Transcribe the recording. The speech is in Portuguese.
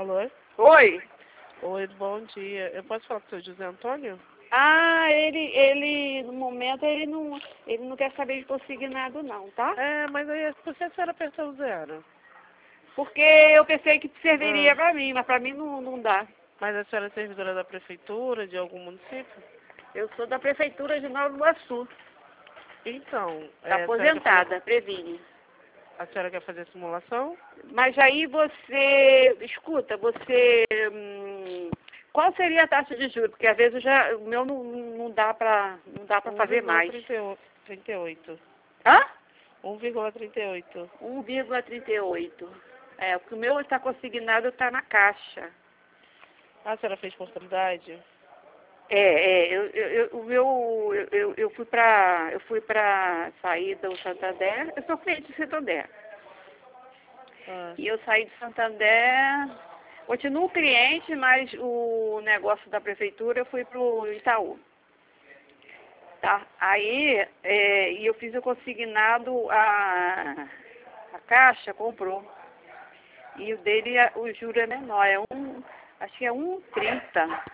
Alô? Oi? Oi, bom dia. Eu posso falar com o seu José Antônio? Ah, no momento, ele não quer saber de consignado não, tá? Mas aí, por que a senhora apertou o zero? Porque eu pensei que serviria Ah, pra mim, mas pra mim não dá. mas a senhora é servidora da prefeitura, de algum município? Eu sou da prefeitura de Nova Iguaçu, Então, tá aposentada, a senhora quer fazer simulação? Mas aí você, escuta, qual seria a taxa de juros? Porque às vezes o meu não dá pra fazer mais. 1,38. Hã? 1,38. 1,38. Porque o meu está consignado, está na caixa. A senhora fez portabilidade? Eu fui pra sair do Santander, eu sou cliente de Santander. Ah, E eu saí de Santander, continuo cliente, mas o negócio da prefeitura eu fui pro Itaú. Tá? Aí, e eu fiz o consignado, a Caixa comprou. E o dele, o juro é menor, acho que é 1,30.